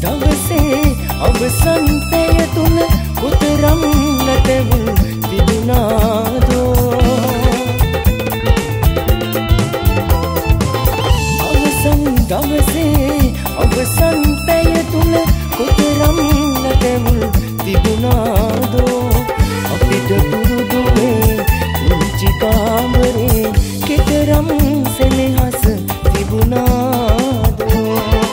දවසේ අවසන් පැය තුන උතරම් නැතවුන් තිබුණාදෝ අවසන් දවසේ අවසන් පැය තුන උතරම් නැතවුන් තිබුණාදෝ අපිට පුරුදුනේ කුංචි කාමරේ කෙතරම් සෙනෙහස තිබුණාදෝ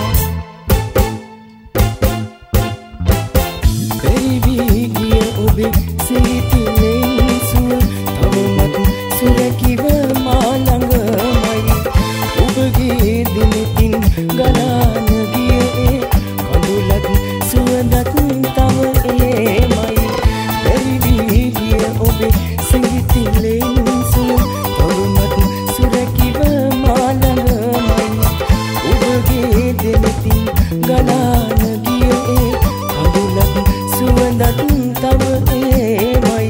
බැරිවී ගිය ඔබේ සිතිලෙන් සුව තවමත් සුරැකිව මා ළඟමයි ඔබගේ දිනෙතින් ගලාන ගිය ඒ කඳුලත් සුවඳත් තව එමයි බැරිවී ගිය ඔබේ සිතිලෙන් සුව තවමත් සුරැකිව මා ළඟමයි ඔබගේ දිනෙතින් ගලාන ගිය ඒ කඳුලත් සුවඳත් තව එමයි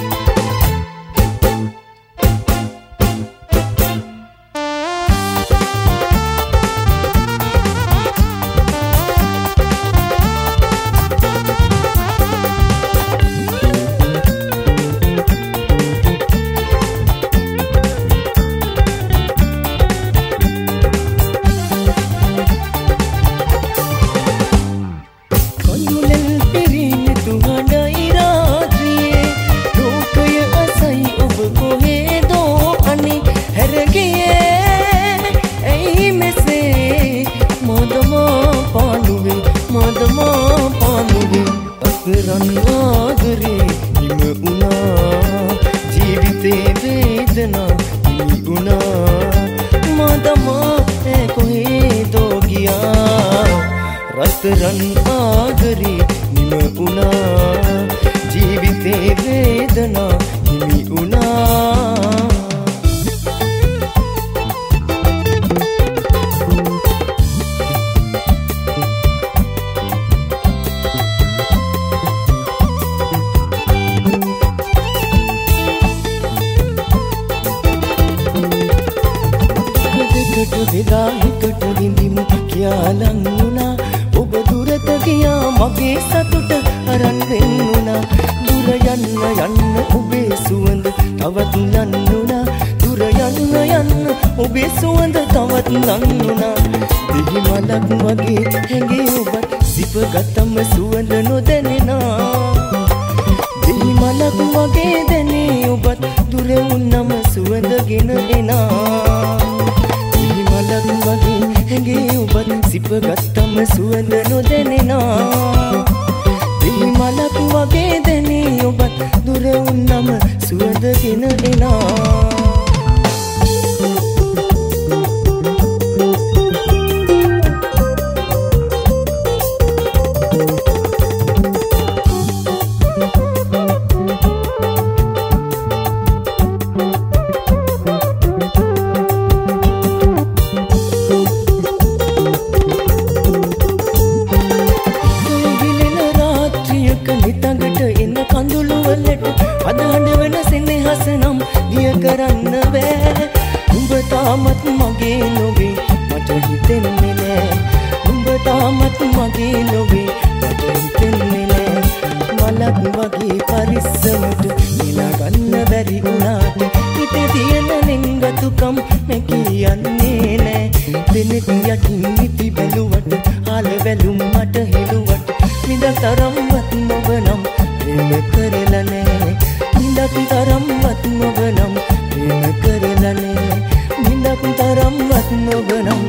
රන්වාදරේ හිම වුණා ජීවිතේ වේදනා හිමි වුණා මදමා කොහෙදෝ ගියා රත්තරන් ආදරේ හිම වුණා ජීවිතේ වේදනා හිමි වුණා වෙලා එකට විඳිමු කියාලන් වුණා ඔබ දුරට ගියා මගේ සතුට අරන් වෙන්නුණා දුර යන්න ඔබේ සුවඳ තවත් නන්නුණා දුර යන්න ඔබේ සුවඳ තවත් නන්නුණා දිවි මලක් වගේ හැඟේ ඔබත් සිප ගතම සුවඳ නොදැනෙනා දිවි මලක් වගේ දැනේ ඔබත් දුර වුණම සුවඳගෙන එනා මලක් වගේ හැඟේ ඔබත් සිප ගත්තම සුවඳ නොදැනෙනා දිවි මලක් වගේ දැනේ ඔබත් දුර වුණම සුවඳගෙන එනා කරන්න බෑ උඹ තාමත් මගේ නොවේ මට හිතෙන්නේ නෑ උඹ තාමත් මගේ නොවේ මට හිතෙන්නේ නෑ මලක් වගේ පරිස්සමට නිලා ගන්න බැරි වුණාට හිතේ තියෙන නෙංගතුකම් මේ කියන්නේ නෑ දෙනෙක් යටින් නිති බැලුවට ආල වැලුම් මට හෙළුවට විඳක් තරම්වත් නොබ නම් ප්‍රේම කරලා නෑ විඳක් තරම්වත් නොබ නම් ප්‍රේම කරලා නෑ විඳක් තරම්වත් නොබ නම්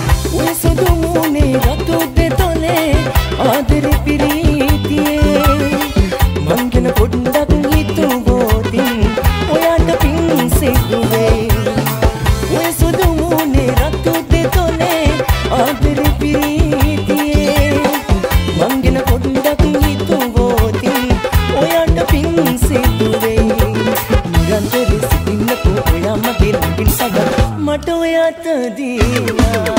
ආදර පිරීතියේ අත දීලා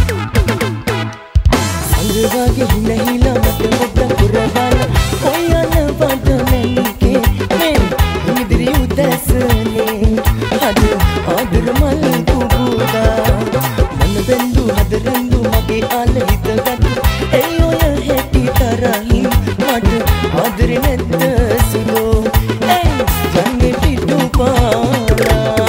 සංගවාගේ හිනහිලා මට පොඩ්ඩක් පුරවලා කොයන වඩ මැනිකේ මේ ඉදිරි උදැසනේ අද ආදර මල් පුබුදා මන බෙන්දු හදරන්දු මගේ ආල හිතගත් ඒ ඔය හැටි තරහින් මට ආදරේ නැද්ද සුලෝ ඒ ජන්නේ පිටු පාලා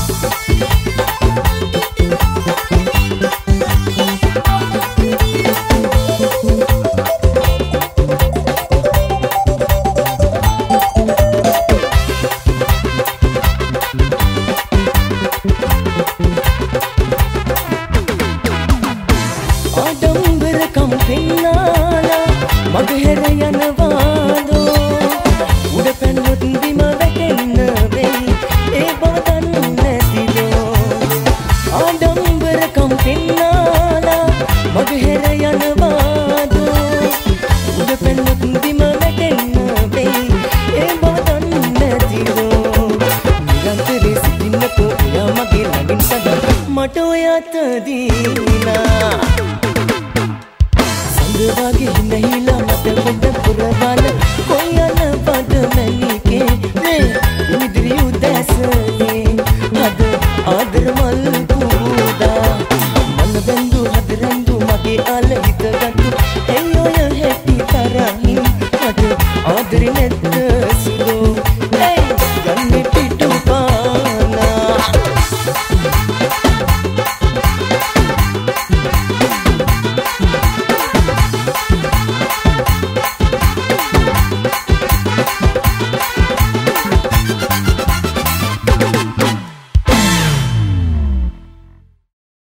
ආඩම්බරකම් පෙන්නාලා මගහැර යනවාදෝ උඩ පැනොත් බිම වැටෙන්න වෙයි ඒ බව දන්නේ නැතිලෝ ආඩම්බරකම් පෙන්නාලා මගහැර යනවාදෝ උඩ පැනොත් බිම වැටෙන්න වෙයි ඒ බව දන්නේ නැතිලෝ නිරන්තරේ සිටින්නකෝ එයා මගේ ළඟින් සදා මට ඔය අත දීලා සංගවාගේ හිනහිලා මට පොඩ්ඩක්